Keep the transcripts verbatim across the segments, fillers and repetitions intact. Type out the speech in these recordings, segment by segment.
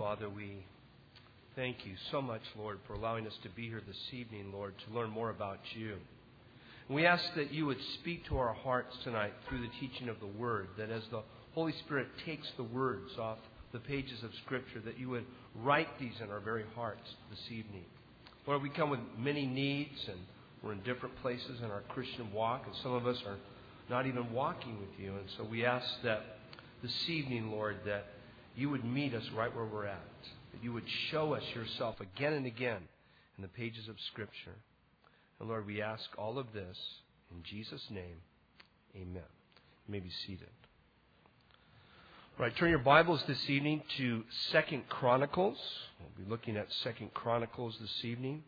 Father, we thank you so much, Lord, for allowing us to be here this evening, Lord, to learn more about you. And we ask that you would speak to our hearts tonight through the teaching of the Word, that as the Holy Spirit takes the words off the pages of Scripture, that you would write these in our very hearts this evening. Lord, we come with many needs, and we're in different places in our Christian walk, and some of us are not even walking with you. And so we ask that this evening, Lord, that you would meet us right where we're at, that you would show us yourself again and again in the pages of Scripture. And Lord, we ask all of this in Jesus' name. Amen. You may be seated. All right, turn your Bibles this evening to Second Chronicles. We'll be looking at Second Chronicles this evening.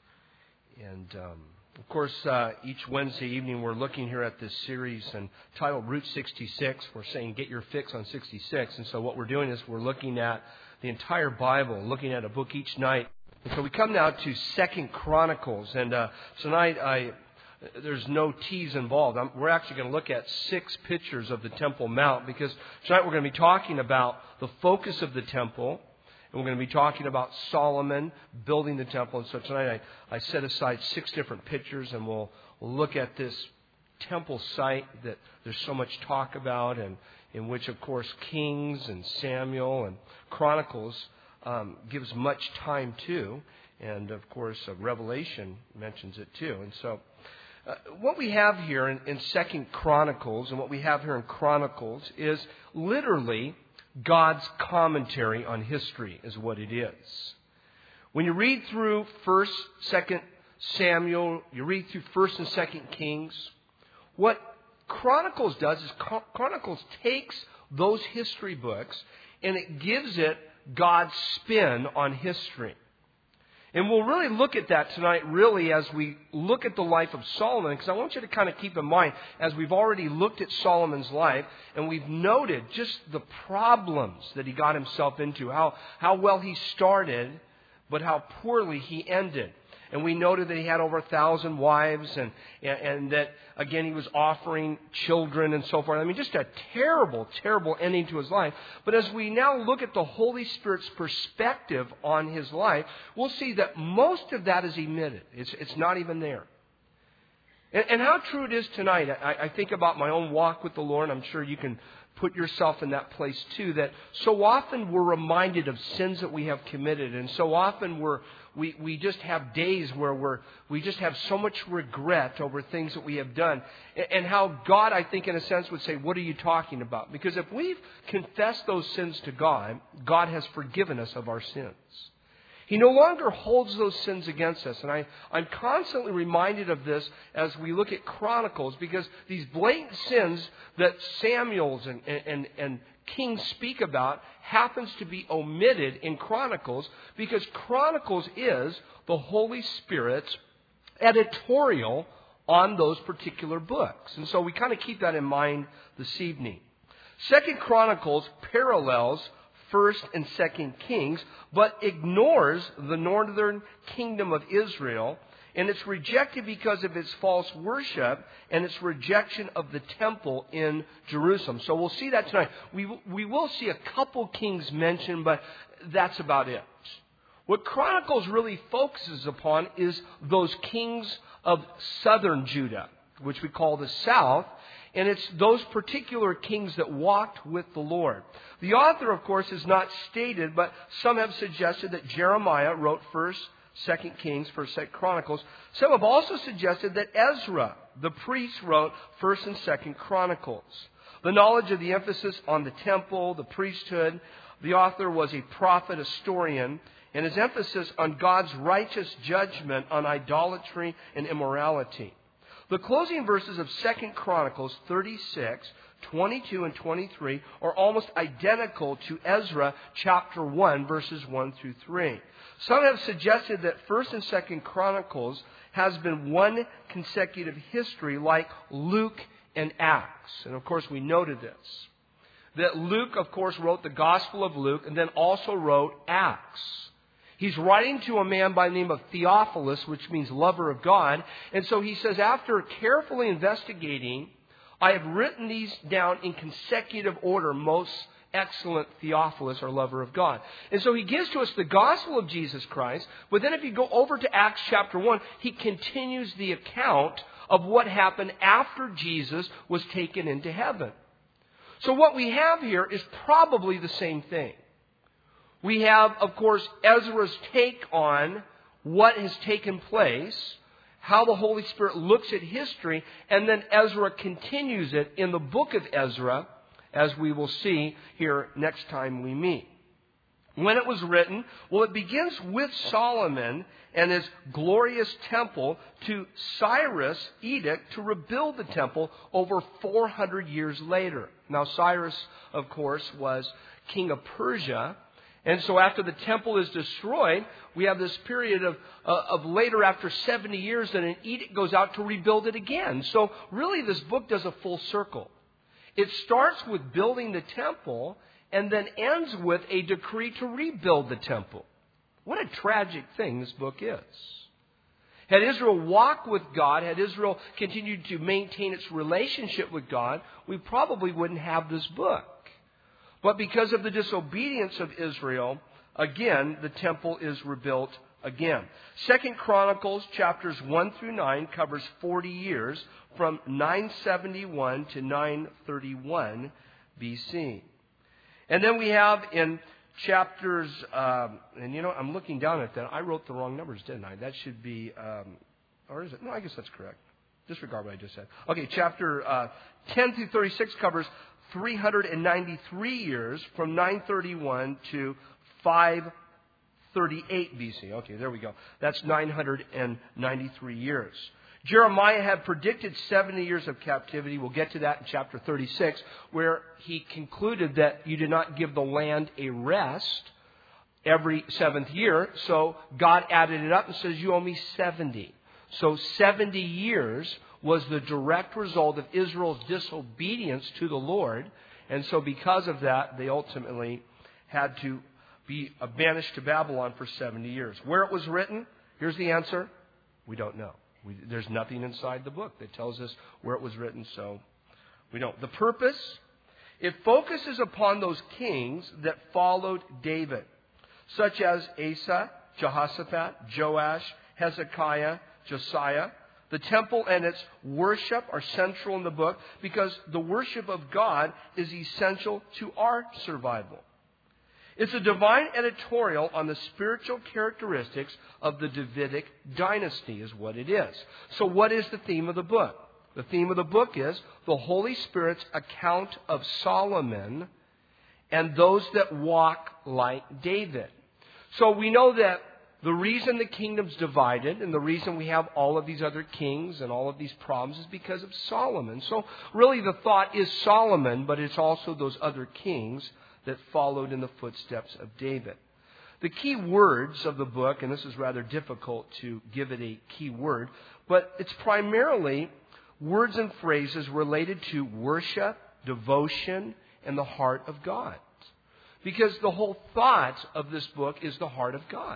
And, um, of course, uh, each Wednesday evening we're looking here at this series entitled Route sixty-six. We're saying get your fix on sixty-six. And so what we're doing is we're looking at the entire Bible, looking at a book each night. And so we come now to Second Chronicles. And uh, tonight I... There's no T's involved. I'm, we're actually going to look at six pictures of the Temple Mount, because tonight we're going to be talking about the focus of the temple, and we're going to be talking about Solomon building the temple. And so tonight I, I set aside six different pictures, and we'll, we'll look at this temple site that there's so much talk about, and in which, of course, Kings and Samuel and Chronicles um, gives much time to, and of course uh, Revelation mentions it too. And so Uh, what we have here in, in Second Chronicles, and what we have here in Chronicles, is literally God's commentary on history, is what it is. When you read through First, Second Samuel, you read through First and Second Kings, what Chronicles does is Chronicles takes those history books and it gives it God's spin on history. And we'll really look at that tonight, really, as we look at the life of Solomon, because I want you to kind of keep in mind, as we've already looked at Solomon's life, and we've noted just the problems that he got himself into, how, how well he started, but how poorly he ended. And we noted that he had over a thousand wives, and, and, and that, again, he was offering children and so forth. I mean, just a terrible, terrible ending to his life. But as we now look at the Holy Spirit's perspective on his life, we'll see that most of that is omitted. It's, it's not even there. And, and how true it is tonight, I, I think about my own walk with the Lord. I'm sure you can put yourself in that place too, that so often we're reminded of sins that we have committed, and so often we're we we just have days where we're we just have so much regret over things that we have done, and, and how God, I think, in a sense, would say, "What are you talking about?" Because if we've confessed those sins to God, God has forgiven us of our sins. He no longer holds those sins against us. And I, I'm constantly reminded of this as we look at Chronicles, because these blatant sins that Samuel's and, and, and Kings speak about happens to be omitted in Chronicles, because Chronicles is the Holy Spirit's editorial on those particular books. And so we kind of keep that in mind this evening. Second Chronicles parallels First and Second Kings, but ignores the northern kingdom of Israel, and it's rejected because of its false worship and its rejection of the temple in Jerusalem. So we'll see that tonight. We, we will see a couple kings mentioned, but that's about it. What Chronicles really focuses upon is those kings of southern Judah, which we call the south. And it's those particular kings that walked with the Lord. The author, of course, is not stated, but some have suggested that Jeremiah wrote First, Second Kings, First, Second Chronicles. Some have also suggested that Ezra, the priest, wrote First and Second Chronicles. The knowledge of the emphasis on the temple, the priesthood, the author was a prophet historian, and his emphasis on God's righteous judgment on idolatry and immorality. The closing verses of Second Chronicles thirty-six, twenty-two, and twenty-three are almost identical to Ezra chapter one, verses one through three. Some have suggested that First and Second Chronicles has been one consecutive history like Luke and Acts. And of course we noted this. That Luke, of course, wrote the Gospel of Luke and then also wrote Acts. He's writing to a man by the name of Theophilus, which means lover of God. And so he says, after carefully investigating, I have written these down in consecutive order most excellent Theophilus, our lover of God. And so he gives to us the gospel of Jesus Christ, but then if you go over to Acts chapter one, he continues the account of what happened after Jesus was taken into heaven. So what we have here is probably the same thing. We have, of course, Ezra's take on what has taken place, how the Holy Spirit looks at history, and then Ezra continues it in the book of Ezra, as we will see here next time we meet. When it was written, well, it begins with Solomon and his glorious temple to Cyrus' edict to rebuild the temple over four hundred years later. Now, Cyrus, of course, was king of Persia. And so after the temple is destroyed, we have this period of, uh, of later, after seventy years, that an edict goes out to rebuild it again. So really this book does a full circle. It starts with building the temple and then ends with a decree to rebuild the temple. What a tragic thing this book is. Had Israel walked with God, had Israel continued to maintain its relationship with God, we probably wouldn't have this book. But because of the disobedience of Israel, again, the temple is rebuilt again. Second Chronicles chapters one through nine covers forty years from nine seventy-one to nine thirty-one B C. And then we have in chapters, um, and you know, I'm looking down at that. I wrote the wrong numbers, didn't I? That should be, um, or is it? No, I guess that's correct. Disregard what I just said. Okay, chapter uh, ten through thirty-six covers three hundred ninety-three years from nine thirty-one to five thirty-eight B C. Okay, there we go. That's nine hundred ninety-three years. Jeremiah had predicted seventy years of captivity. We'll get to that in chapter thirty-six, where he concluded that you did not give the land a rest every seventh year. So God added it up and says, you owe me seventy. So seventy years was the direct result of Israel's disobedience to the Lord. And so because of that, they ultimately had to be banished to Babylon for seventy years. Where it was written, here's the answer. We don't know. We, there's nothing inside the book that tells us where it was written, so we don't. The purpose, it focuses upon those kings that followed David, such as Asa, Jehoshaphat, Joash, Hezekiah, Josiah. The temple and its worship are central in the book because the worship of God is essential to our survival. It's a divine editorial on the spiritual characteristics of the Davidic dynasty is what it is. So what is the theme of the book? The theme of the book is the Holy Spirit's account of Solomon and those that walk like David. So we know that the reason the kingdom's divided and the reason we have all of these other kings and all of these problems is because of Solomon. So really the thought is Solomon, but it's also those other kings that followed in the footsteps of David. The key words of the book, and this is rather difficult to give it a key word, but it's primarily words and phrases related to worship, devotion, and the heart of God. Because the whole thought of this book is the heart of God.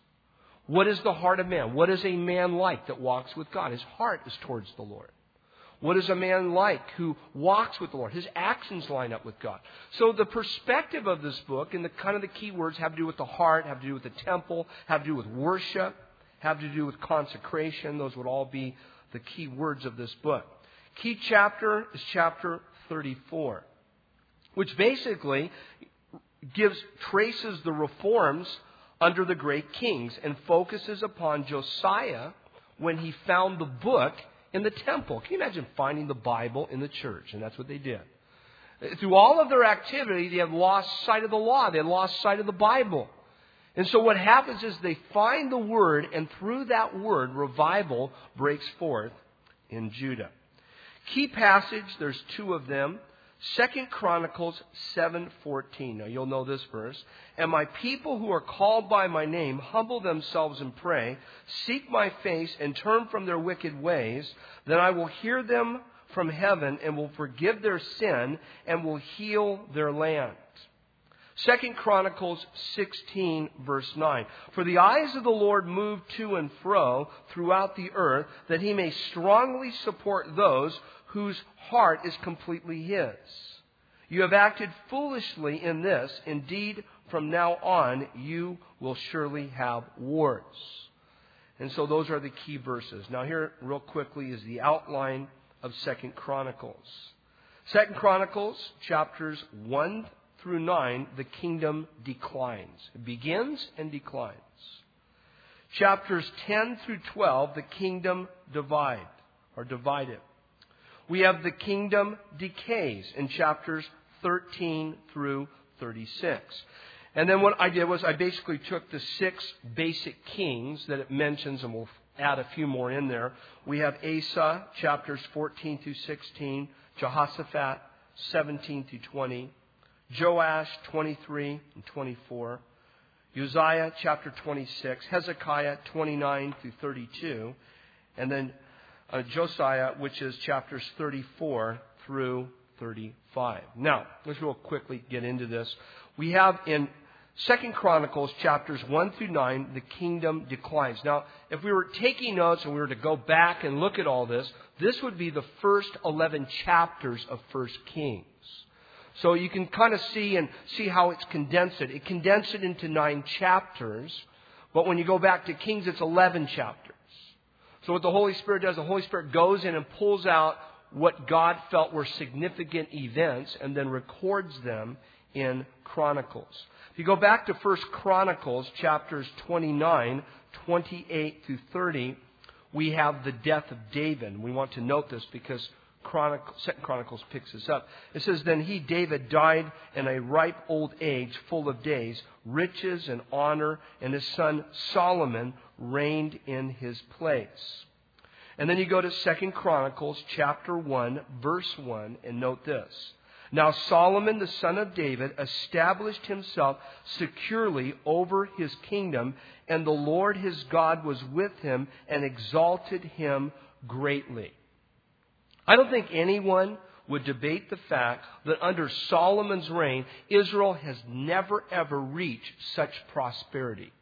What is the heart of man? What is a man like that walks with God? His heart is towards the Lord. What is a man like who walks with the Lord? His actions line up with God. So the perspective of this book and the kind of the key words have to do with the heart, have to do with the temple, have to do with worship, have to do with consecration. Those would all be the key words of this book. Key chapter is chapter thirty-four, which basically gives, traces the reforms under the great kings and focuses upon Josiah when he found the book in the temple. Can you imagine finding the Bible in the church? And that's what they did. Through all of their activity, they had lost sight of the law. They had lost sight of the Bible. And so what happens is they find the Word, and through that Word, revival breaks forth in Judah. Key passage, there's two of them. Second Chronicles seven fourteen. Now you'll know this verse. And my people who are called by my name humble themselves and pray, seek my face and turn from their wicked ways, then I will hear them from heaven and will forgive their sin and will heal their land. Second Chronicles sixteen verse nine. For the eyes of the Lord move to and fro throughout the earth, that he may strongly support those whose heart is completely his. You have acted foolishly in this. Indeed, from now on, you will surely have wars. And so those are the key verses. Now here, real quickly, is the outline of Second Chronicles. Second Chronicles, chapters one through nine, the kingdom declines. It begins and declines. Chapters ten through twelve, the kingdom divide or divided. We have the kingdom decays in chapters thirteen through thirty-six. And then what I did was I basically took the six basic kings that it mentions, and we'll add a few more in there. We have Asa, chapters fourteen through sixteen, Jehoshaphat, seventeen through twenty, Joash, twenty-three and twenty-four, Uzziah, chapter twenty-six, Hezekiah, twenty-nine through thirty-two, and then uh, Josiah, which is chapters thirty-four through thirty-five. Now, let's real quickly get into this. We have in Second Chronicles, chapters one through nine, the kingdom declines. Now, if we were taking notes and we were to go back and look at all this, this would be the first eleven chapters of First Kings. So you can kind of see and see how it's condensed. It, it condensed it into nine chapters, but when you go back to Kings, it's eleven chapters. So what the Holy Spirit does, the Holy Spirit goes in and pulls out what God felt were significant events and then records them in Chronicles. If you go back to First Chronicles, chapters twenty-nine, twenty-eight through thirty, we have the death of David. We want to note this because Chronicle, Second Chronicles picks this up. It says, Then he, David, died in a ripe old age, full of days, riches and honor, and his son Solomon reigned in his place. And then you go to Second Chronicles, chapter one, verse one, and note this. Now Solomon, the son of David, established himself securely over his kingdom, and the Lord his God was with him and exalted him greatly. I don't think anyone would debate the fact that under Solomon's reign, Israel has never ever reached such prosperity.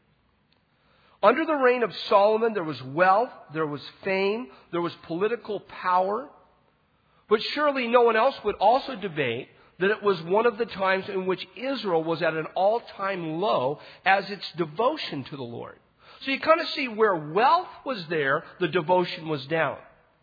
Under the reign of Solomon, there was wealth, there was fame, there was political power. But surely no one else would also debate that it was one of the times in which Israel was at an all-time low as its devotion to the Lord. So you kind of see where wealth was there, the devotion was down.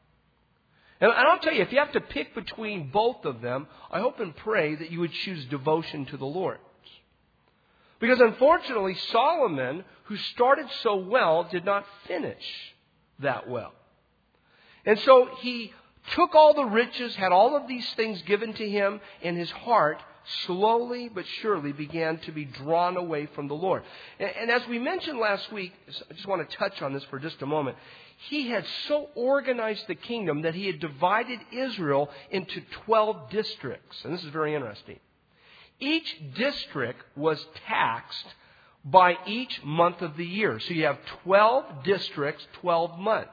And I'll tell you, if you have to pick between both of them, I hope and pray that you would choose devotion to the Lord. Because unfortunately, Solomon, who started so well, did not finish that well. And so he took all the riches, had all of these things given to him, and his heart slowly but surely began to be drawn away from the Lord. And, and as we mentioned last week, I just want to touch on this for just a moment. He had so organized the kingdom that he had divided Israel into twelve districts. And this is very interesting. Each district was taxed by each month of the year. So you have twelve districts, twelve months.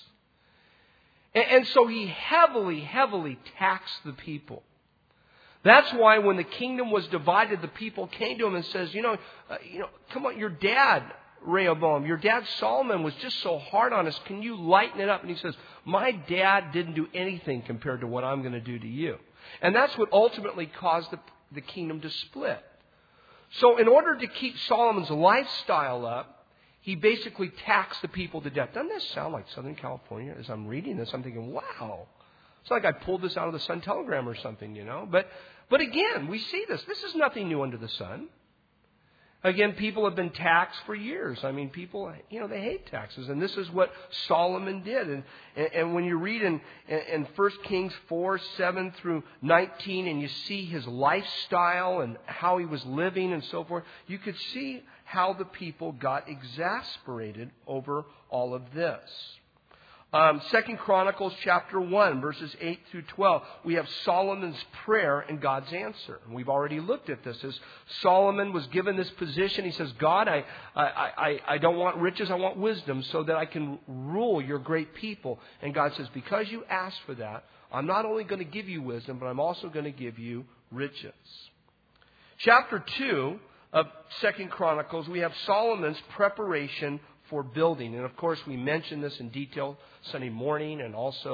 And, and so he heavily, heavily taxed the people. That's why when the kingdom was divided, the people came to him and says, you know, uh, you know, come on, your dad, Rehoboam, your dad Solomon was just so hard on us. Can you lighten it up? And he says, my dad didn't do anything compared to what I'm going to do to you. And that's what ultimately caused the, the kingdom to split. So in order to keep Solomon's lifestyle up, he basically taxed the people to death. Doesn't this sound like Southern California? As I'm reading this, I'm thinking, wow. It's like I pulled this out of the Sun Telegram or something, you know. But but again, we see this. This is nothing new under the sun. Again, people have been taxed for years. I mean, people, you know, they hate taxes. And this is what Solomon did. And, and, and when you read in, in First Kings four, seven through nineteen, and you see his lifestyle and how he was living and so forth, you could see how the people got exasperated over all of this. Um, Second Chronicles chapter one, verses eight through twelve, we have Solomon's prayer and God's answer. And we've already looked at this. As Solomon was given this position, he says, God, I, I, I, I don't want riches, I want wisdom so that I can rule your great people. And God says, because you asked for that, I'm not only going to give you wisdom, but I'm also going to give you riches. Chapter two of Second Chronicles, we have Solomon's preparation for building. And of course, we mentioned this in detail Sunday morning and also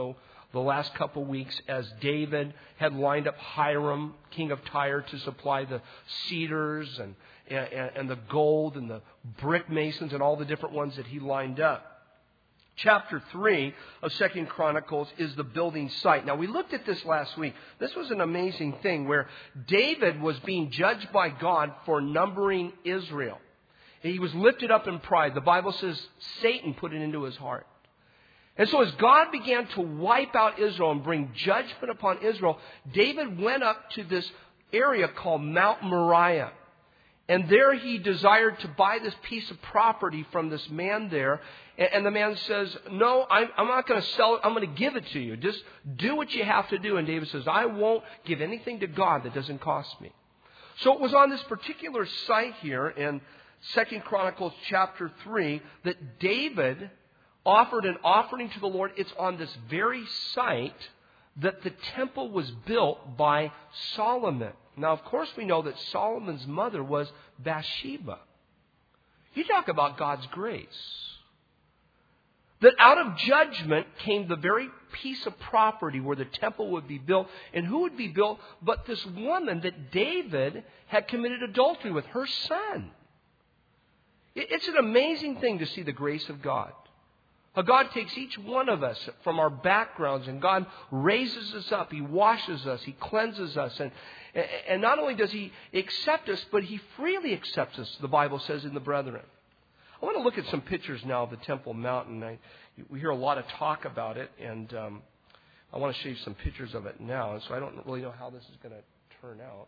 the last couple weeks as David had lined up Hiram, king of Tyre, to supply the cedars and, and, and the gold and the brick masons and all the different ones that he lined up. Chapter three of Second Chronicles is the building site. Now, we looked at this last week. This was an amazing thing where David was being judged by God for numbering Israel. He was lifted up in pride. The Bible says Satan put it into his heart. And so as God began to wipe out Israel and bring judgment upon Israel, David went up to this area called Mount Moriah. And there he desired to buy this piece of property from this man there. And the man says, no, I'm not going to sell it. I'm going to give it to you. Just do what you have to do. And David says, I won't give anything to God that doesn't cost me. So it was on this particular site here in Second Chronicles chapter three that David offered an offering to the Lord. It's on this very site that the temple was built by Solomon. Now, of course, we know that Solomon's mother was Bathsheba. You talk about God's grace. That out of judgment came the very piece of property where the temple would be built. And who would be built but this woman that David had committed adultery with, her son. It's an amazing thing to see the grace of God. How God takes each one of us from our backgrounds and God raises us up. He washes us. He cleanses us. And, and not only does He accept us, but He freely accepts us, the Bible says in the brethren. I want to look at some pictures now of the Temple Mountain. I, we hear a lot of talk about it, and um, I want to show you some pictures of it now. And so I don't really know how this is going to turn out,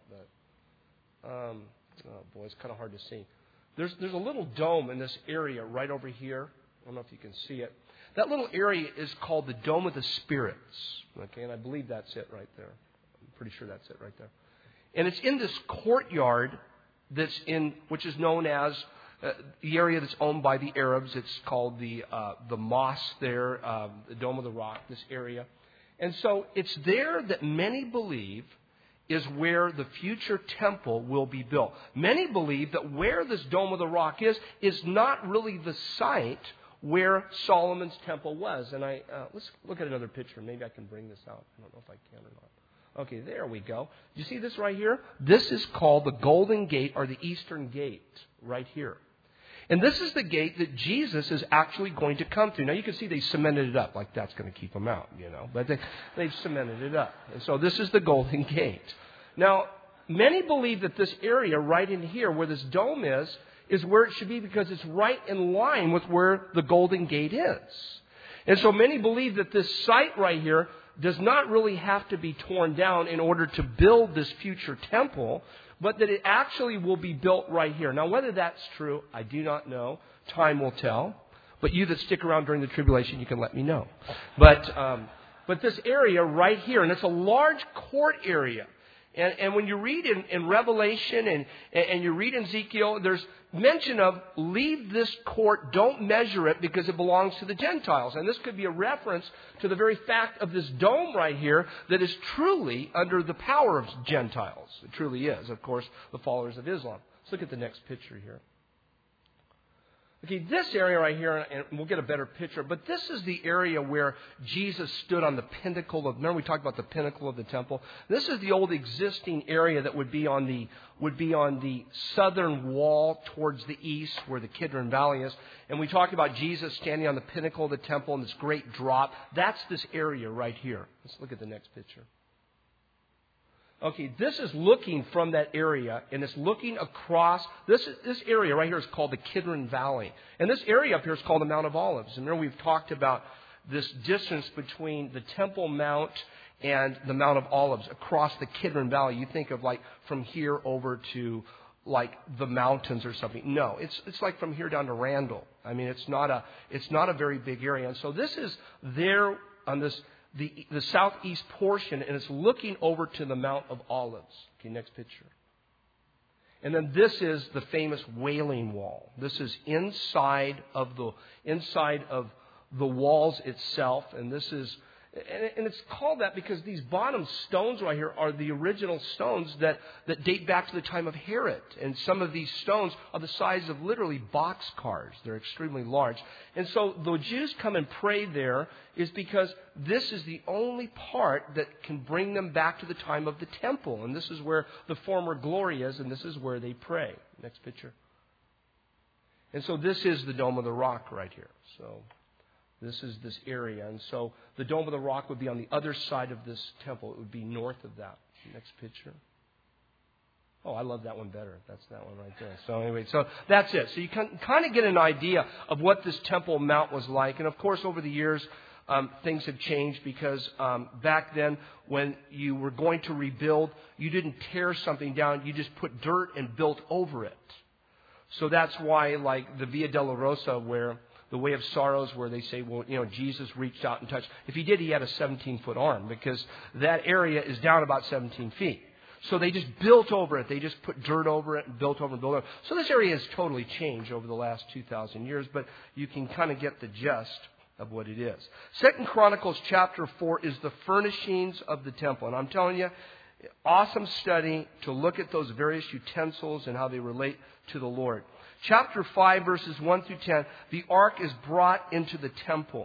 but um, oh boy, it's kind of hard to see. There's there's a little dome in this area right over here. I don't know if you can see it. That little area is called the Dome of the Spirits. Okay, and I believe that's it right there. I'm pretty sure that's it right there. And it's in this courtyard that's in, which is known as uh, the area that's owned by the Arabs. It's called the uh, the mosque there, uh, the Dome of the Rock, this area. And so it's there that many believe is where the future temple will be built. Many believe that where this Dome of the Rock is, is not really the site where Solomon's temple was. And I uh, let's look at another picture. Maybe I can bring this out. I don't know if I can or not. Okay, there we go. Do you see this right here? This is called the Golden Gate, or the Eastern Gate, right here. And this is the gate that Jesus is actually going to come through. Now, you can see they cemented it up, like that's going to keep him out, you know. But they, they've cemented it up. And so this is the Golden Gate. Now, many believe that this area right in here, where this dome is, is where it should be because it's right in line with where the Golden Gate is. And so many believe that this site right here does not really have to be torn down in order to build this future temple, but that it actually will be built right here. Now, whether that's true, I do not know. Time will tell. But you that stick around during the tribulation, you can let me know. But um, but this area right here, and it's a large court area. And, and when you read in, in Revelation and, and you read in Ezekiel, there's mention of leave this court, don't measure it because it belongs to the Gentiles. And this could be a reference to the very fact of this dome right here that is truly under the power of Gentiles. It truly is, of course, the followers of Islam. Let's look at the next picture here. Okay, this area right here, and we'll get a better picture, but this is the area where Jesus stood on the pinnacle of, remember we talked about the pinnacle of the temple? This is the old existing area that would be on the would be on the southern wall towards the east where the Kidron Valley is. And we talked about Jesus standing on the pinnacle of the temple and this great drop. That's this area right here. Let's look at the next picture. Okay, this is looking from that area, and it's looking across. This this area right here is called the Kidron Valley. And this area up here is called the Mount of Olives. And remember, we've talked about this distance between the Temple Mount and the Mount of Olives across the Kidron Valley. You think of like from here over to like the mountains or something. No, it's it's like from here down to Randall. I mean, it's not a it's not a very big area. And so this is there on this The, the southeast portion, and it's looking over to the Mount of Olives. Okay, next picture. And then this is the famous Wailing Wall. This is inside of the inside of the walls itself, and this is And it's called that because these bottom stones right here are the original stones that, that date back to the time of Herod. And some of these stones are the size of literally boxcars. They're extremely large. And so the Jews come and pray there is because this is the only part that can bring them back to the time of the temple. And this is where the former glory is, and this is where they pray. Next picture. And so this is the Dome of the Rock right here. So this is this area. And so the Dome of the Rock would be on the other side of this temple. It would be north of that. Next picture. Oh, I love that one better. That's that one right there. So anyway, so that's it. So you can kind of get an idea of what this Temple Mount was like. And of course, over the years, um, things have changed because um, back then, when you were going to rebuild, you didn't tear something down. You just put dirt and built over it. So that's why, like the Via Dolorosa, where the Way of Sorrows, where they say, well, you know, Jesus reached out and touched. If he did, he had a seventeen-foot arm because that area is down about seventeen feet. So they just built over it. They just put dirt over it and built over and built over. So this area has totally changed over the last two thousand years, but you can kind of get the gist of what it is. Second Chronicles chapter four is the furnishings of the temple. And I'm telling you, awesome study to look at those various utensils and how they relate to the Lord. Chapter five, verses one through ten, the ark is brought into the temple.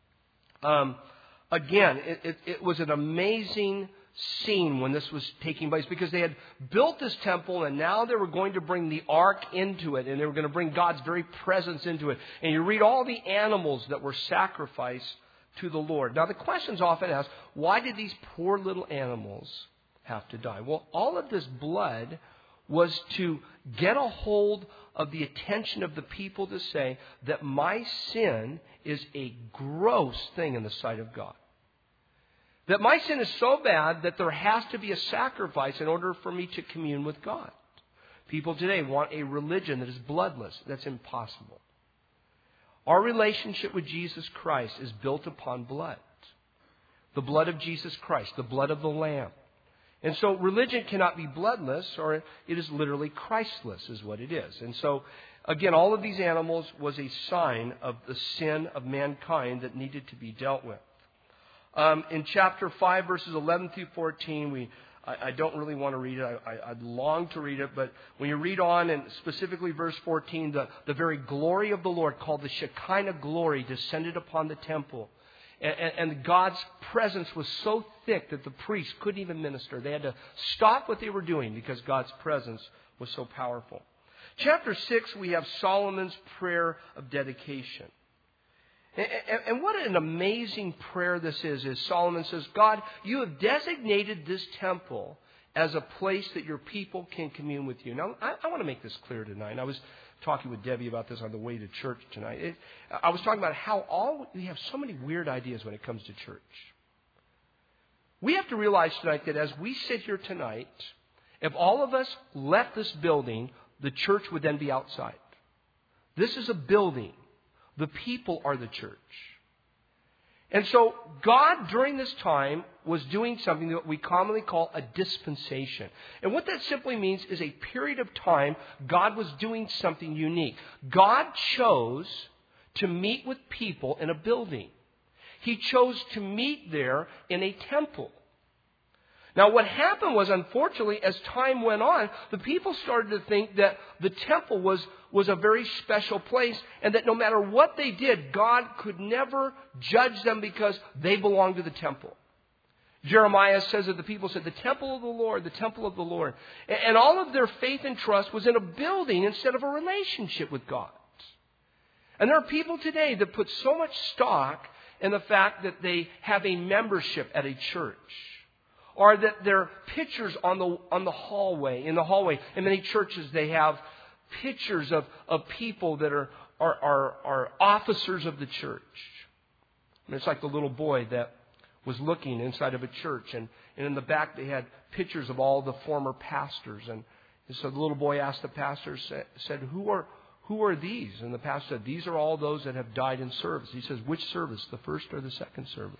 Um, again, it, it, it was an amazing scene when this was taking place because they had built this temple and now they were going to bring the ark into it and they were going to bring God's very presence into it. And you read all the animals that were sacrificed to the Lord. Now the question's often asked, why did these poor little animals have to die? Well, all of this blood was to get a hold of the attention of the people to say that my sin is a gross thing in the sight of God. That my sin is so bad that there has to be a sacrifice in order for me to commune with God. People today want a religion that is bloodless. That's impossible. Our relationship with Jesus Christ is built upon blood. The blood of Jesus Christ, the blood of the Lamb. And so religion cannot be bloodless, or it is literally Christless is what it is. And so, again, all of these animals was a sign of the sin of mankind that needed to be dealt with. Um, in chapter five, verses eleven through fourteen, we I, I don't really want to read it. I, I, I'd long to read it. But when you read on, and specifically verse fourteen, the, the very glory of the Lord, called the Shekinah glory, descended upon the temple. And, and God's presence was so thick that the priests couldn't even minister. They had to stop what they were doing because God's presence was so powerful. Chapter six, we have Solomon's prayer of dedication. And, and, and what an amazing prayer this is, is Solomon says, God, you have designated this temple as a place that your people can commune with you. Now, I, I want to make this clear tonight. I was talking with Debbie about this on the way to church tonight. It, I was talking about how all we have so many weird ideas when it comes to church. We have to realize tonight that as we sit here tonight, if all of us left this building, the church would then be outside. This is a building. The people are the church. And so God, during this time, was doing something that we commonly call a dispensation. And what that simply means is a period of time God was doing something unique. God chose to meet with people in a building. He chose to meet there in a temple. Now, what happened was, unfortunately, as time went on, the people started to think that the temple was, was a very special place and that no matter what they did, God could never judge them because they belonged to the temple. Jeremiah says that the people said, the temple of the Lord, the temple of the Lord. And all of their faith and trust was in a building instead of a relationship with God. And there are people today that put so much stock in the fact that they have a membership at a church. Or that there are pictures on the on the hallway. In the hallway, in many churches, they have pictures of, of people that are, are, are, are officers of the church. And it's like the little boy that was looking inside of a church. And, and in the back, they had pictures of all the former pastors. And, and so the little boy asked the pastor, said, said who are who are these? And the pastor said, these are all those that have died in service. He says, which service, the first or the second service?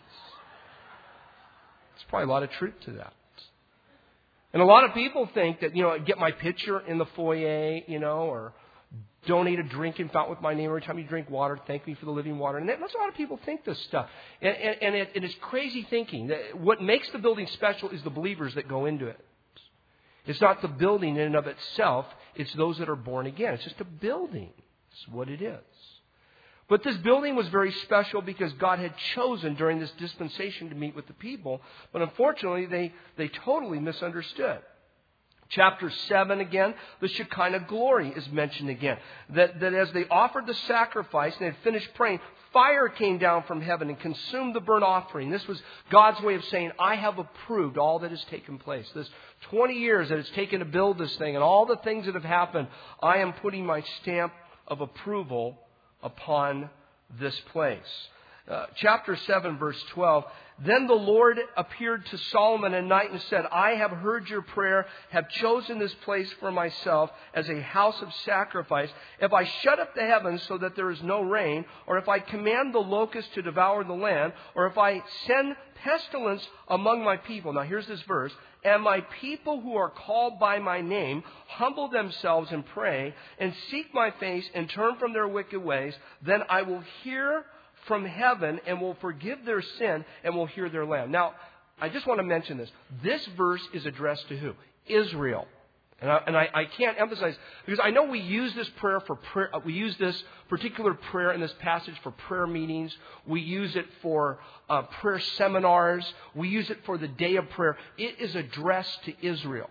There's probably a lot of truth to that. And a lot of people think that, you know, get my picture in the foyer, you know, or Donate a drinking fountain with my name every time you drink water. Thank me for the living water. And that's a lot of people think this stuff. And, and, and it, it is crazy thinking. What makes the building special is the believers that go into it. It's not the building in and of itself. It's those that are born again. It's just a building. It's what it is. But this building was very special because God had chosen during this dispensation to meet with the people. But unfortunately, they, they totally misunderstood. Chapter seven again, the Shekinah glory is mentioned again. That, that as they offered the sacrifice and had finished praying, fire came down from heaven and consumed the burnt offering. This was God's way of saying, I have approved all that has taken place. This twenty years that it's taken to build this thing and all the things that have happened, I am putting my stamp of approval upon this place. Uh, chapter seven, verse twelve. Then the Lord appeared to Solomon at night and said, I have heard your prayer, have chosen this place for myself as a house of sacrifice. If I shut up the heavens so that there is no rain, or if I command the locusts to devour the land, or if I send pestilence among my people. Now here's this verse. And my people who are called by my name humble themselves and pray and seek my face and turn from their wicked ways, then I will hear from heaven and will forgive their sin and will hear their land. Now, I just want to mention this. This verse is addressed to who? Israel. And I, and I, I can't emphasize, because I know we use this prayer for prayer, we use this particular prayer in this passage for prayer meetings. We use it for uh, prayer seminars. We use it for the day of prayer. It is addressed to Israel.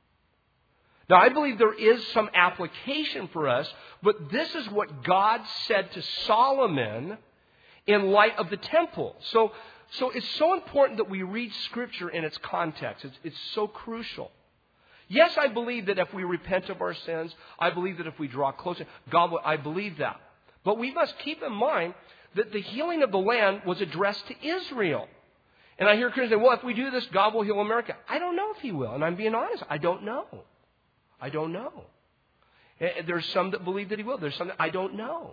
Now, I believe there is some application for us, but this is what God said to Solomon in light of the temple. So, so it's so important that we read Scripture in its context. It's, it's so crucial. Yes, I believe that if we repent of our sins, I believe that if we draw closer, God will, I believe that. But we must keep in mind that the healing of the land was addressed to Israel. And I hear Christians say, well, if we do this, God will heal America. I don't know if He will. And I'm being honest. I don't know. I don't know. There's some that believe that He will. There's some that I don't know.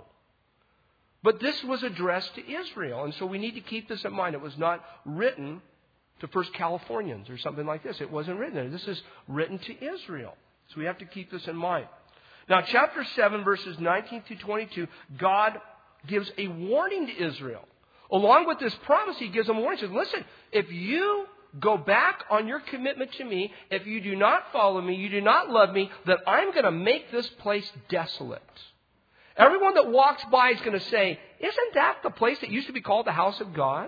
But this was addressed to Israel. And so we need to keep this in mind. It was not written to First Californians or something like this. It wasn't written there. This is written to Israel. So we have to keep this in mind. Now, chapter seven, verses nineteen through twenty-two, God gives a warning to Israel. Along with this promise, He gives them a warning. He says, listen, if you go back on your commitment to me, if you do not follow me, you do not love me, then I'm going to make this place desolate. Everyone that walks by is going to say, isn't that the place that used to be called the house of God?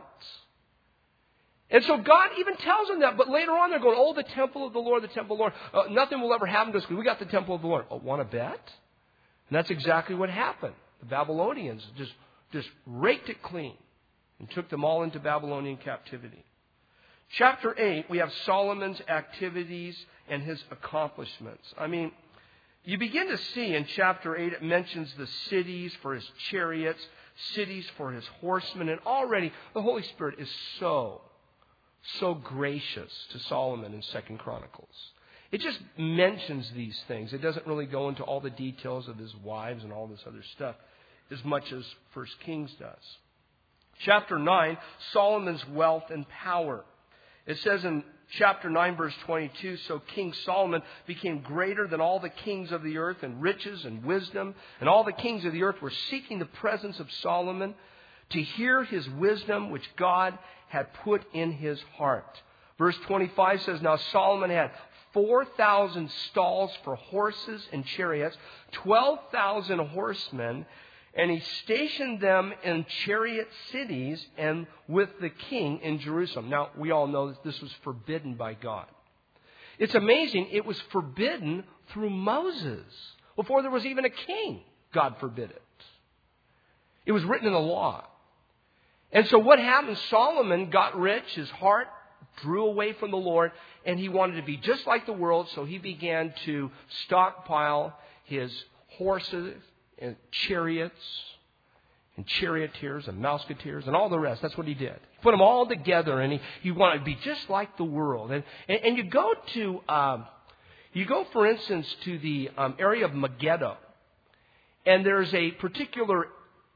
And so God even tells them that. But later on they're going, oh, the temple of the Lord, the temple of the Lord. Uh, nothing will ever happen to us because we got the temple of the Lord. Oh, want to bet? And that's exactly what happened. The Babylonians just, just raked it clean and took them all into Babylonian captivity. Chapter eight, we have Solomon's activities and his accomplishments. I mean, you begin to see in chapter eight, it mentions the cities for his chariots, cities for his horsemen. And already the Holy Spirit is so, so gracious to Solomon in Second Chronicles. It just mentions these things. It doesn't really go into all the details of his wives and all this other stuff as much as First Kings does. Chapter nine, Solomon's wealth and power. It says in chapter nine, verse twenty-two, so King Solomon became greater than all the kings of the earth in riches and wisdom. And all the kings of the earth were seeking the presence of Solomon to hear his wisdom, which God had put in his heart. Verse twenty-five says, now Solomon had four thousand stalls for horses and chariots, twelve thousand horsemen, and he stationed them in chariot cities and with the king in Jerusalem. Now, we all know that this was forbidden by God. It's amazing. It was forbidden through Moses. Before there was even a king, God forbid it. It was written in the law. And so what happened? Solomon got rich. His heart drew away from the Lord, and he wanted to be just like the world, so he began to stockpile his horses and chariots and charioteers and musketeers and all the rest. That's what he did. He put them all together, and he, he wanted to be just like the world. And and, and you go to um, you go, for instance, to the um, area of Megiddo, and there's a particular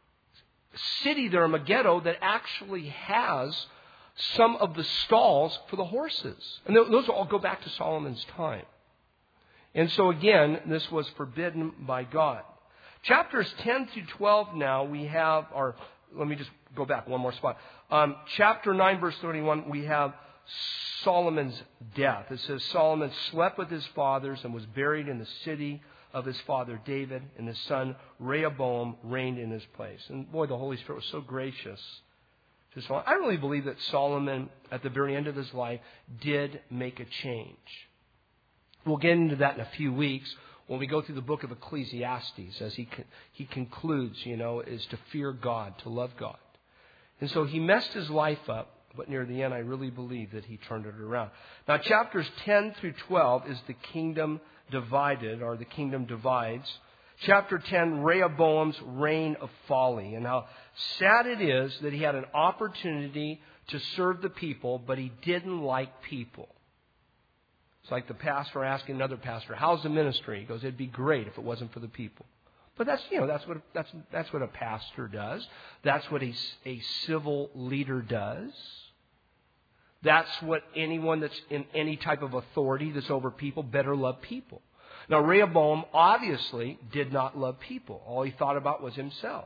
city there, Megiddo, that actually has some of the stalls for the horses, and those all go back to Solomon's time. And so again, this was forbidden by God. Chapters ten through twelve now we have, or let me just go back one more spot. Um, chapter nine, verse thirty-one, we have Solomon's death. It says Solomon slept with his fathers and was buried in the city of his father David, and his son Rehoboam reigned in his place. And boy, the Holy Spirit was so gracious to Solomon. I really believe that Solomon, at the very end of his life, did make a change. We'll get into that in a few weeks when we go through the book of Ecclesiastes, as he he concludes, you know, is to fear God, to love God. And so he messed his life up, but near the end, I really believe that he turned it around. Now, chapters ten through twelve is the kingdom divided, or the kingdom divides. Chapter ten, Rehoboam's reign of folly, and how sad it is that he had an opportunity to serve the people, but he didn't like people. It's like the pastor asking another pastor, "How's the ministry?" He goes, "It'd be great if it wasn't for the people." But that's, you know, that's what that's that's what a pastor does. That's what a, a civil leader does. That's what anyone that's in any type of authority that's over people better love people. Now, Rehoboam obviously did not love people. All he thought about was himself.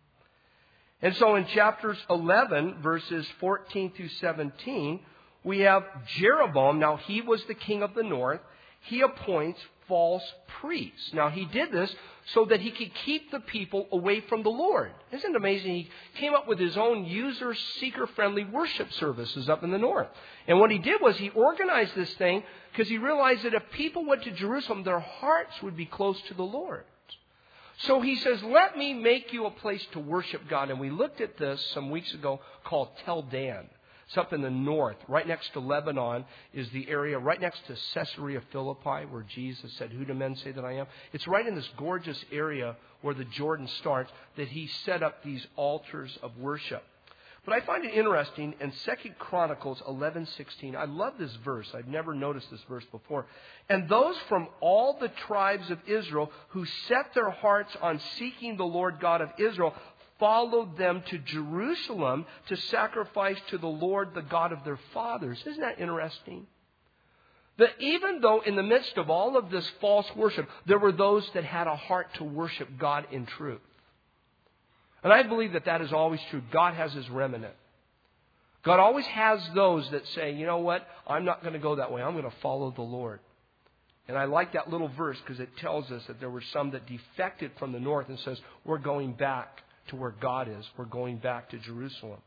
And so in chapters eleven, verses fourteen through seventeen, we have Jeroboam. Now, he was the king of the north. He appoints false priests. Now, he did this so that he could keep the people away from the Lord. Isn't it amazing? He came up with his own user, seeker-friendly worship services up in the north. And what he did was he organized this thing because he realized that if people went to Jerusalem, their hearts would be close to the Lord. So he says, let me make you a place to worship God. And we looked at this some weeks ago called Tel Dan. It's up in the north, right next to Lebanon is the area, right next to Caesarea Philippi, where Jesus said, "Who do men say that I am?" It's right in this gorgeous area where the Jordan starts that he set up these altars of worship. But I find it interesting in Second Chronicles eleven sixteen. I love this verse. I've never noticed this verse before. And those from all the tribes of Israel who set their hearts on seeking the Lord God of Israel followed them to Jerusalem to sacrifice to the Lord, the God of their fathers. Isn't that interesting? That even though in the midst of all of this false worship, there were those that had a heart to worship God in truth. And I believe that that is always true. God has His remnant. God always has those that say, you know what, I'm not going to go that way. I'm going to follow the Lord. And I like that little verse because it tells us that there were some that defected from the north and says, we're going back to where God is. We're going back to Jerusalem.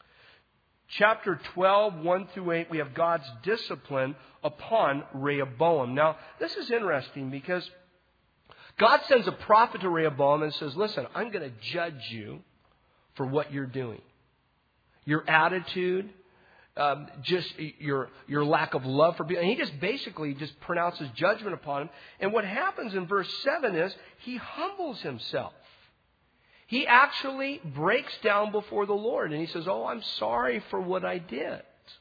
Chapter twelve, one through eight, we have God's discipline upon Rehoboam. Now, this is interesting because God sends a prophet to Rehoboam and says, listen, I'm going to judge you for what you're doing. Your attitude, um, just your your lack of love for people. And he just basically just pronounces judgment upon him. And what happens in verse seven is he humbles himself. He actually breaks down before the Lord and he says, oh, I'm sorry for what I did.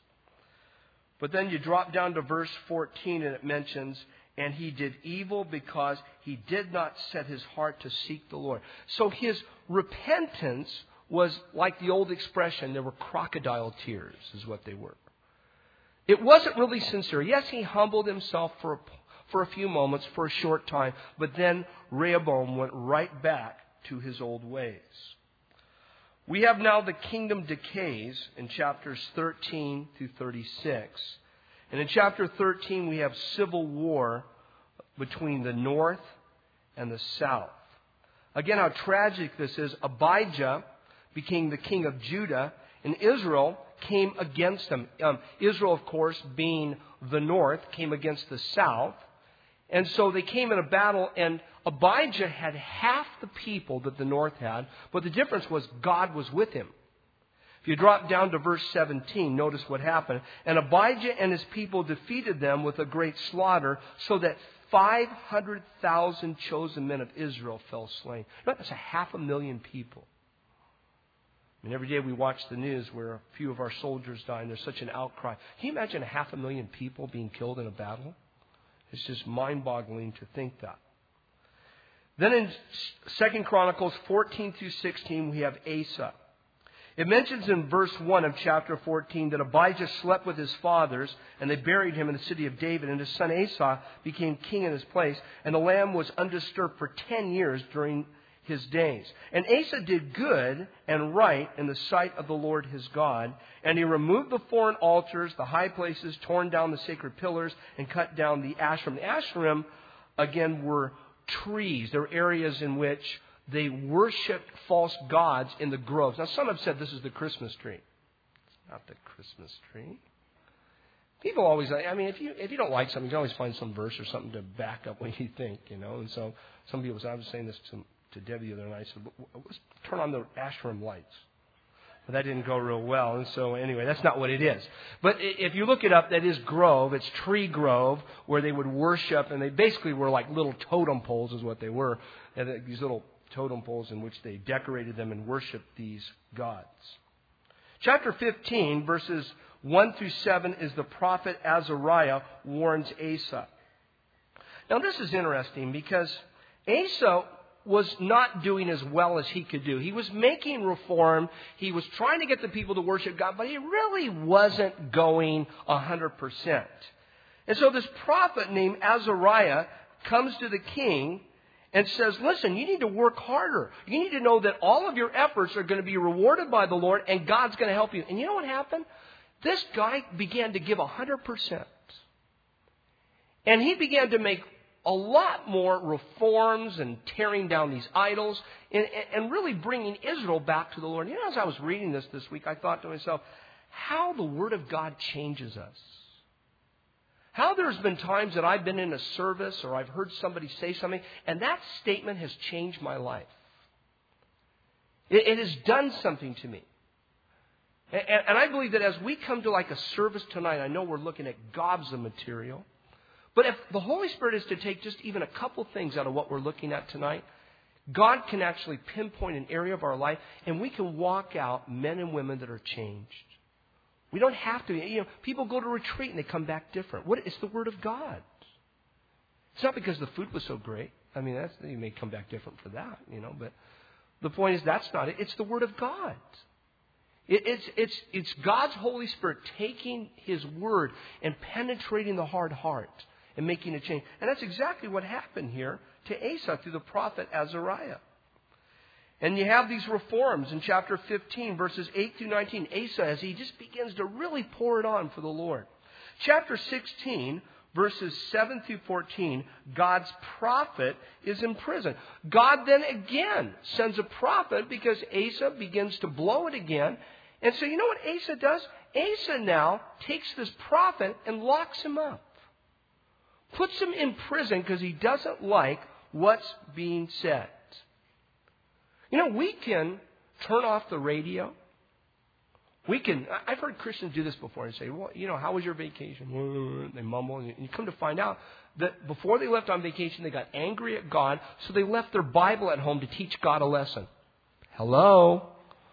But then you drop down to verse fourteen and it mentions, and he did evil because he did not set his heart to seek the Lord. So his repentance was like the old expression, there were crocodile tears is what they were. It wasn't really sincere. Yes, he humbled himself for a, for a few moments, for a short time, but then Rehoboam went right back to his old ways. We have now the kingdom decays in chapters thirteen through thirty-six. And in chapter thirteen, we have civil war between the north and the south. Again, how tragic this is. Abijah became the king of Judah, and Israel came against him. Um, Israel, of course, being the north, came against the south. And so they came in a battle, and Abijah had half the people that the north had, but the difference was God was with him. If you drop down to verse seventeen, notice what happened. And Abijah and his people defeated them with a great slaughter, so that five hundred thousand chosen men of Israel fell slain. That's a half a million people. I mean, every day we watch the news where a few of our soldiers die, and there's such an outcry. Can you imagine a half a million people being killed in a battle? It's just mind-boggling to think that. Then in Second Chronicles fourteen through sixteen, we have Asa. It mentions in verse one of chapter fourteen that Abijah slept with his fathers, and they buried him in the city of David, and his son Asa became king in his place, and the land was undisturbed for ten years during his days. And Asa did good and right in the sight of the Lord his God. And he removed the foreign altars, the high places, torn down the sacred pillars, and cut down the Asherim. The Asherim, again, were trees. They were areas in which they worshipped false gods in the groves. Now, some have said this is the Christmas tree. It's not the Christmas tree. People always, I mean, if you if you don't like something, you can always find some verse or something to back up what you think, you know. And so some people say, I was saying this to to Debbie the other night. I said, let's turn on the Asherim lights. But that didn't go real well. And so anyway, that's not what it is. But if you look it up, that is grove. It's tree grove where they would worship. And they basically were like little totem poles is what they were. And these little totem poles in which they decorated them and worshiped these gods. Chapter fifteen, verses one through seven, is the prophet Azariah warns Asa. Now this is interesting because Asa was not doing as well as he could do. He was making reform. He was trying to get the people to worship God, but he really wasn't going one hundred percent. And so this prophet named Azariah comes to the king and says, listen, you need to work harder. You need to know that all of your efforts are going to be rewarded by the Lord and God's going to help you. And you know what happened? This guy began to give one hundred percent. And he began to make a lot more reforms and tearing down these idols and, and really bringing Israel back to the Lord. You know, as I was reading this this week, I thought to myself, how the Word of God changes us. How there's been times that I've been in a service or I've heard somebody say something, and that statement has changed my life. It, it has done something to me. And, and I believe that as we come to like a service tonight, I know we're looking at gobs of material. But if the Holy Spirit is to take just even a couple things out of what we're looking at tonight, God can actually pinpoint an area of our life and we can walk out men and women that are changed. We don't have to. You know, people go to retreat and they come back different. What? It's the Word of God. It's not because the food was so great. I mean, that's, you may come back different for that, you know. But the point is that's not it. It's the Word of God. It, it's, it's, it's God's Holy Spirit taking His Word and penetrating the hard heart and making a change. And that's exactly what happened here to Asa through the prophet Azariah. And you have these reforms in chapter fifteen, verses eight through nineteen. Asa, as he just begins to really pour it on for the Lord. Chapter sixteen, verses seven through fourteen, God's prophet is in prison. God then again sends a prophet because Asa begins to blow it again. And so you know what Asa does? Asa now takes this prophet and locks him up. Puts him in prison because he doesn't like what's being said. You know, we can turn off the radio. We can, I've heard Christians do this before and say, well, you know, how was your vacation? They mumble. And you come to find out that before they left on vacation, they got angry at God. So they left their Bible at home to teach God a lesson. Hello?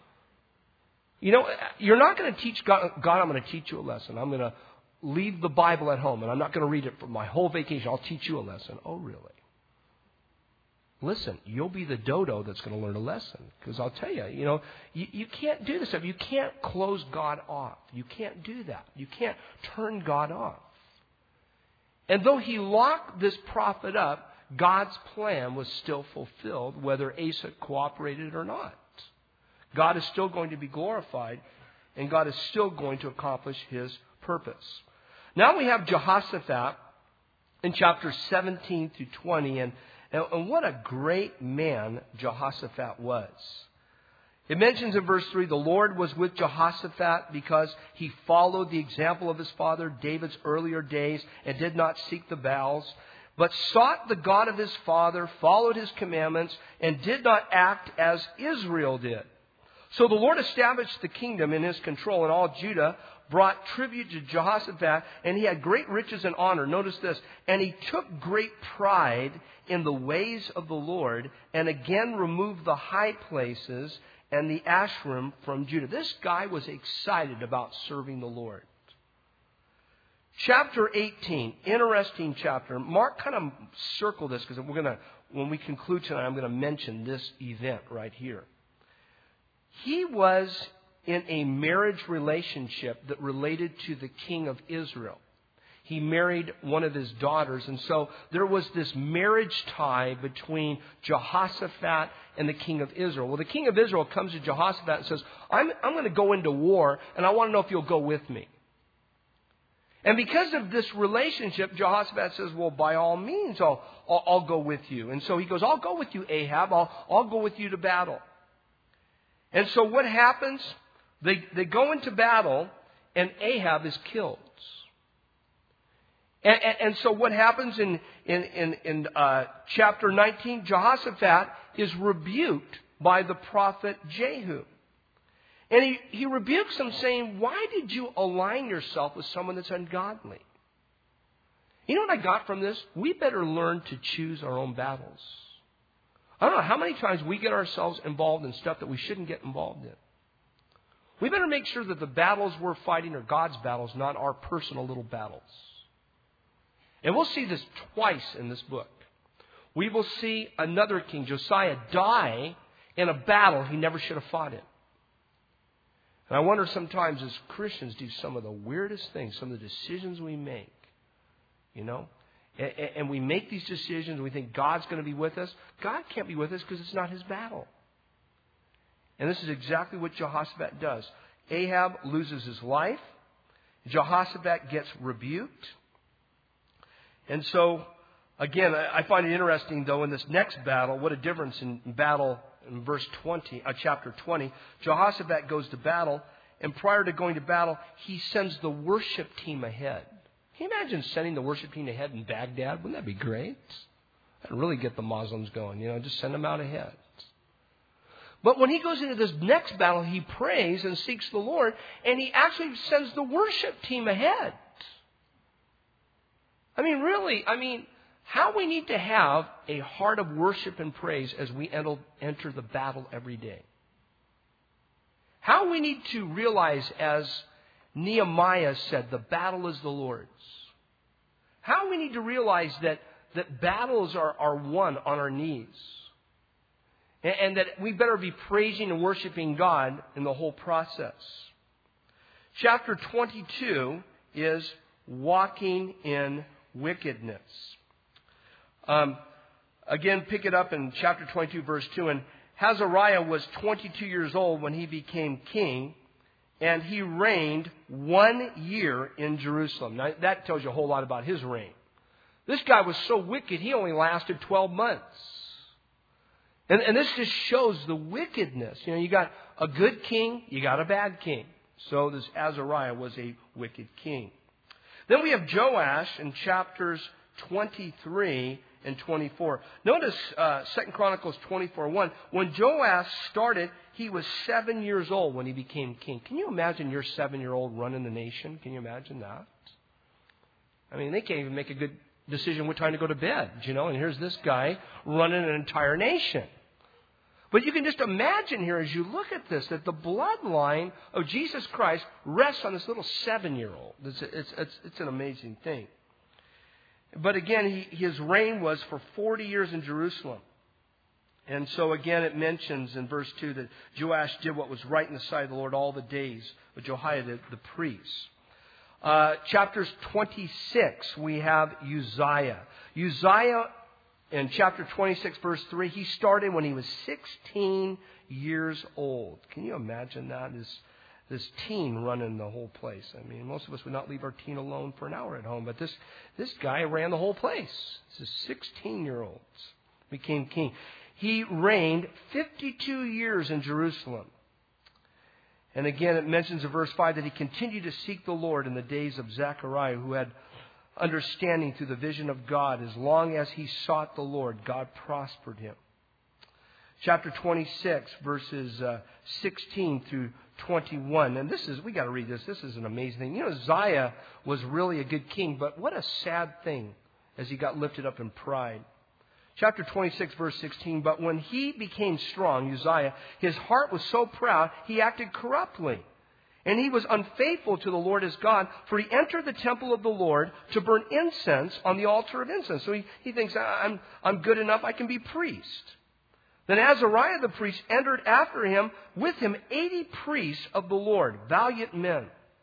You know, you're not going to teach God, God, I'm going to teach you a lesson. I'm going to leave the Bible at home and I'm not going to read it for my whole vacation. I'll teach you a lesson. Oh, really? Listen, you'll be the dodo that's going to learn a lesson. Because I'll tell you, you know, you, you can't do this stuff. You can't close God off. You can't do that. You can't turn God off. And though he locked this prophet up, God's plan was still fulfilled, whether Asa cooperated or not. God is still going to be glorified, and God is still going to accomplish his purpose. Now we have Jehoshaphat in chapters seventeen through twenty, and And what a great man Jehoshaphat was. It mentions in verse three, the Lord was with Jehoshaphat because he followed the example of his father David's earlier days and did not seek the Baals, but sought the God of his father, followed his commandments, and did not act as Israel did. So the Lord established the kingdom in his control, and all Judah brought tribute to Jehoshaphat, and he had great riches and honor. Notice this. And he took great pride in the ways of the Lord, and again removed the high places and the Asherim from Judah. This guy was excited about serving the Lord. Chapter eighteen, interesting chapter. Mark, kind of circle this, because we're going to, when we conclude tonight, I'm going to mention this event right here. He was in a marriage relationship that related to the king of Israel. he married one of his daughters. And so there was this marriage tie between Jehoshaphat and the king of Israel. Well, the king of Israel comes to Jehoshaphat and says, I'm, I'm going to go into war, and I want to know if you'll go with me. And because of this relationship, Jehoshaphat says, well, by all means, I'll, I'll, I'll go with you. And so he goes, I'll go with you, Ahab. I'll, I'll go with you to battle. And so what happens? They, they go into battle, and Ahab is killed. And, and, and so what happens in, in, in, in uh, chapter nineteen, Jehoshaphat is rebuked by the prophet Jehu. And he, he rebukes him saying, why did you align yourself with someone that's ungodly? You know what I got from this? We better learn to choose our own battles. I don't know how many times we get ourselves involved in stuff that we shouldn't get involved in. We better make sure that the battles we're fighting are God's battles, not our personal little battles. And we'll see this twice in this book. We will see another king, Josiah, die in a battle he never should have fought in. And I wonder sometimes as Christians do some of the weirdest things, some of the decisions we make, you know. And, and we make these decisions and we think God's going to be with us. God can't be with us because it's not his battle. And this is exactly what Jehoshaphat does. Ahab loses his life. Jehoshaphat gets rebuked. And so, again, I find it interesting, though, in this next battle, what a difference in battle in verse twenty, uh, chapter twenty. Jehoshaphat goes to battle, and prior to going to battle, he sends the worship team ahead. Can you imagine sending the worship team ahead in Baghdad? Wouldn't that be great? That'd really get the Muslims going, you know, just send them out ahead. But when he goes into this next battle, he prays and seeks the Lord, and he actually sends the worship team ahead. I mean, really, I mean, how we need to have a heart of worship and praise as we enter the battle every day. How we need to realize, as Nehemiah said, the battle is the Lord's. How we need to realize that, that battles are, are won on our knees. And, and that we better be praising and worshiping God in the whole process. Chapter twenty-two is walking in wickedness. Um, again, pick it up in chapter twenty-two, verse two. And Azariah was twenty-two years old when he became king, and he reigned one year in Jerusalem. Now, that tells you a whole lot about his reign. This guy was so wicked, he only lasted twelve months. And, and this just shows the wickedness. You know, you got a good king, you got a bad king. So this Azariah was a wicked king. Then we have Joash in chapters twenty-three and twenty-four. Notice uh, Second Chronicles twenty-four one. When Joash started, he was seven years old when he became king. Can you imagine your seven-year-old running the nation? Can you imagine that? I mean, they can't even make a good decision what time to go to bed, you know. And here's this guy running an entire nation. But you can just imagine here as you look at this that the bloodline of Jesus Christ rests on this little seven-year-old. It's, it's, it's, it's an amazing thing. But again, he, his reign was for forty years in Jerusalem. And so again, it mentions in verse two that Joash did what was right in the sight of the Lord all the days of Jehoiada the priest. Uh, chapters twenty-six, we have Uzziah. Uzziah, in chapter twenty-six, verse three, he started when he was sixteen years old. Can you imagine that? This, this teen running the whole place. I mean, most of us would not leave our teen alone for an hour at home, but this, this guy ran the whole place. This is sixteen-year-olds became king. He reigned fifty-two years in Jerusalem. And again, it mentions in verse five that he continued to seek the Lord in the days of Zechariah, who had understanding through the vision of God. As long as he sought the Lord, God prospered him. Chapter twenty-six, verses uh, sixteen through twenty-one. And this is, we got to read this. This is an amazing thing. You know, Uzziah was really a good king, but what a sad thing as he got lifted up in pride. Chapter twenty-six, verse sixteen, but when he became strong, Uzziah, his heart was so proud, he acted corruptly. And he was unfaithful to the Lord his God, for he entered the temple of the Lord to burn incense on the altar of incense. So he, he thinks, I'm, I'm good enough, I can be priest. Then Azariah the priest entered after him, with him eighty priests of the Lord, valiant men.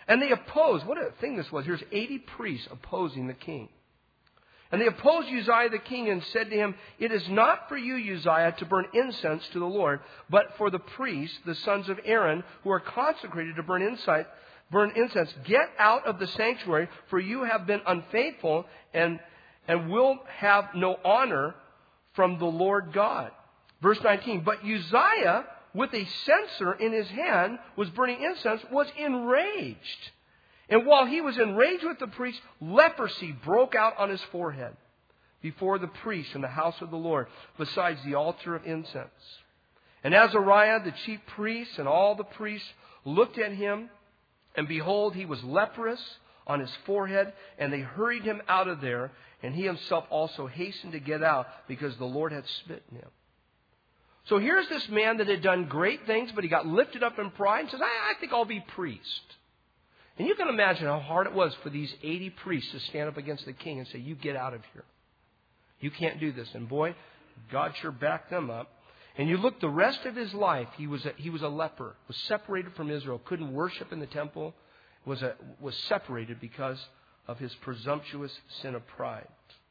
And they opposed. What a thing this was. Here's eighty priests opposing the king. And they opposed Uzziah the king and said to him, "It is not for you, Uzziah, to burn incense to the Lord, but for the priests, the sons of Aaron, who are consecrated to burn incense. Burn incense. Get out of the sanctuary, for you have been unfaithful and, and will have no honor from the Lord God." Verse nineteen, "But Uzziah, with a censer in his hand, was burning incense, was enraged. And while he was enraged with the priest, leprosy broke out on his forehead before the priest in the house of the Lord, besides the altar of incense. And Azariah, the chief priest, and all the priests looked at him, and behold, he was leprous on his forehead, and they hurried him out of there, and he himself also hastened to get out, because the Lord had smitten him." So here's this man that had done great things, but he got lifted up in pride and says, I, I think I'll be priest. And you can imagine how hard it was for these eighty priests to stand up against the king and say, "You get out of here. You can't do this." And boy, God sure backed them up. And you look the rest of his life, he was a, he was a leper, was separated from Israel, couldn't worship in the temple, was a, was separated because of his presumptuous sin of pride.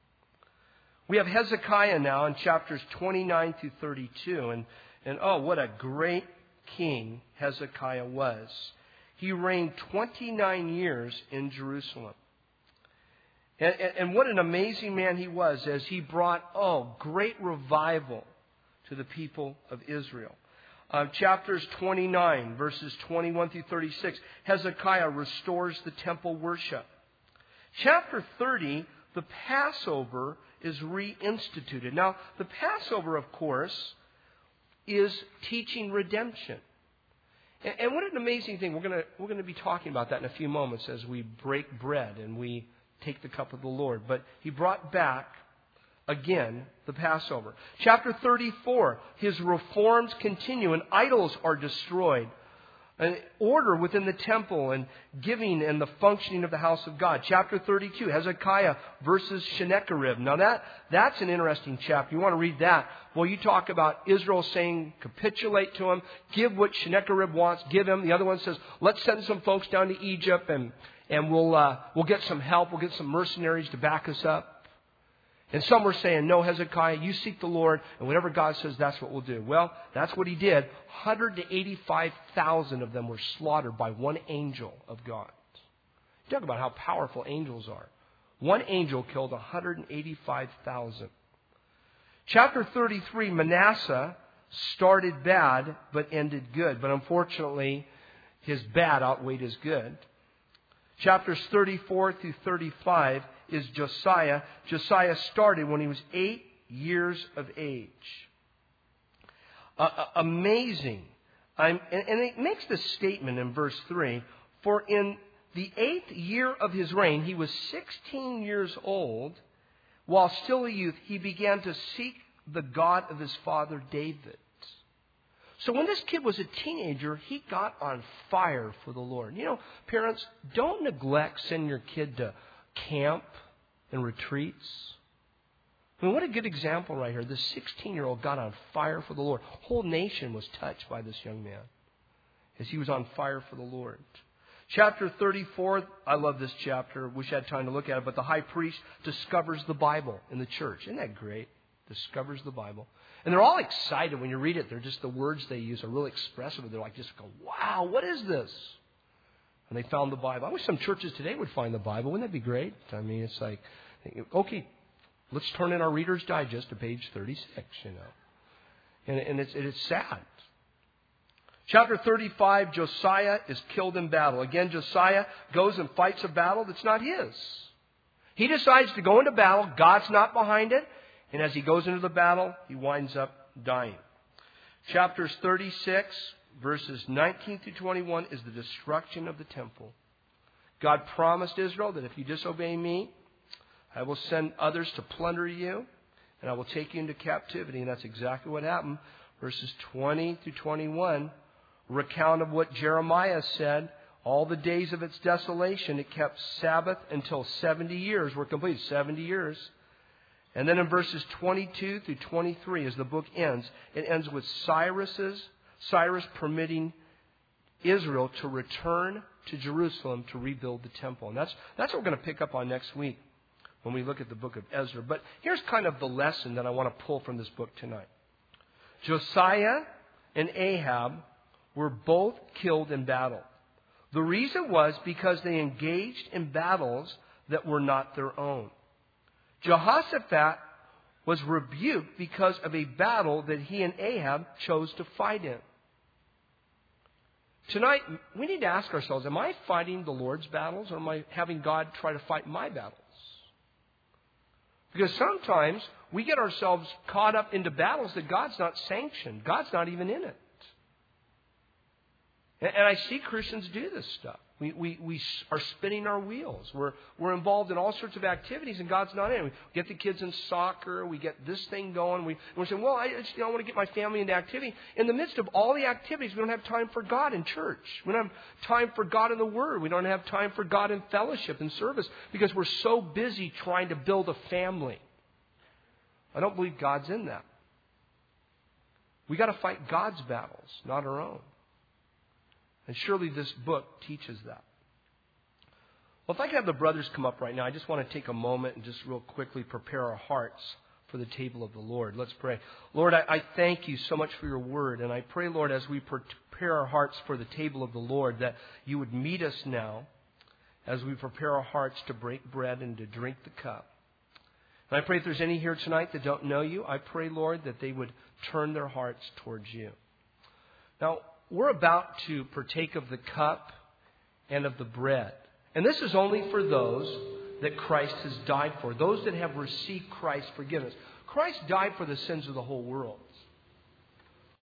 We have Hezekiah now in chapters twenty-nine through thirty-two. And, and oh, what a great king Hezekiah was. He reigned twenty-nine years in Jerusalem. And, and, and what an amazing man he was, as he brought, oh, great revival to the people of Israel. Uh, chapters twenty-nine, verses twenty-one through thirty-six, Hezekiah restores the temple worship. Chapter thirty, the Passover is reinstituted. Now, the Passover, of course, is teaching redemption. And, and what an amazing thing. We're going to we're going to be talking about that in a few moments as we break bread and we take the cup of the Lord. But he brought back again the Passover. Chapter thirty-four, his reforms continue and idols are destroyed. An order within the temple and giving and the functioning of the house of God. Chapter thirty-two, Hezekiah versus Sennacherib. Now that that's an interesting chapter. You want to read that. Well, you talk about Israel saying, capitulate to him, give what Sennacherib wants, give him. The other one says, let's send some folks down to Egypt and and we'll uh, we'll get some help. We'll get some mercenaries to back us up. And some were saying, no, Hezekiah, you seek the Lord, and whatever God says, that's what we'll do. Well, that's what he did. one hundred eighty-five thousand of them were slaughtered by one angel of God. Talk about how powerful angels are. One angel killed one hundred eighty-five thousand. Chapter thirty-three, Manasseh started bad, but ended good. But unfortunately, his bad outweighed his good. Chapters thirty-four through thirty-five is Josiah. Josiah started when he was eight years of age. Uh, uh, amazing. I'm, and, and it makes this statement in verse three. For in the eighth year of his reign, he was sixteen years old. While still a youth, he began to seek the God of his father David. So when this kid was a teenager, he got on fire for the Lord. You know, parents, don't neglect sending your kid to camp and retreats. I mean, what a good example right here. This sixteen-year-old got on fire for the Lord. Whole nation was touched by this young man as he was on fire for the Lord. Chapter thirty-four, I love this chapter. Wish I had time to look at it. But the high priest discovers the Bible in the church. Isn't that great? Discovers the Bible. And they're all excited when you read it. They're just, the words they use are really expressive. They're like, just go, wow, what is this? And they found the Bible. I wish some churches today would find the Bible. Wouldn't that be great? I mean, it's like, okay, let's turn in our Reader's Digest to page thirty-six, you know. And, and it's, it's sad. Chapter thirty-five, Josiah is killed in battle. Again, Josiah goes and fights a battle that's not his. He decides to go into battle. God's not behind it. And as he goes into the battle, he winds up dying. Chapters thirty-six, verses nineteen through twenty-one is the destruction of the temple. God promised Israel that if you disobey me, I will send others to plunder you, and I will take you into captivity. And that's exactly what happened. Verses twenty through twenty-one recount of what Jeremiah said. All the days of its desolation, it kept Sabbath until seventy years were completed. seventy years. And then in verses twenty-two through twenty-three, as the book ends, it ends with Cyrus's, Cyrus permitting Israel to return to Jerusalem to rebuild the temple. And that's, that's what we're going to pick up on next week when we look at the book of Ezra. But here's kind of the lesson that I want to pull from this book tonight. Josiah and Ahab were both killed in battle. The reason was because they engaged in battles that were not their own. Jehoshaphat was rebuked because of a battle that he and Ahab chose to fight in. Tonight, we need to ask ourselves, am I fighting the Lord's battles, or am I having God try to fight my battles? Because sometimes we get ourselves caught up into battles that God's not sanctioned. God's not even in it. And I see Christians do this stuff. We, we, we are spinning our wheels. We're, we're involved in all sorts of activities, and God's not in it. We get the kids in soccer. We get this thing going. We, we're saying, well, I, just, you know, I want to get my family into activity. In the midst of all the activities, we don't have time for God in church. We don't have time for God in the Word. We don't have time for God in fellowship and service because we're so busy trying to build a family. I don't believe God's in that. We got to fight God's battles, not our own. And surely this book teaches that. Well, if I could have the brothers come up right now, I just want to take a moment and just real quickly prepare our hearts for the table of the Lord. Let's pray. Lord, I, I thank you so much for your word. And I pray, Lord, as we prepare our hearts for the table of the Lord, that you would meet us now as we prepare our hearts to break bread and to drink the cup. And I pray if there's any here tonight that don't know you, I pray, Lord, that they would turn their hearts towards you. Now, we're about to partake of the cup and of the bread. And this is only for those that Christ has died for, those that have received Christ's forgiveness. Christ died for the sins of the whole world.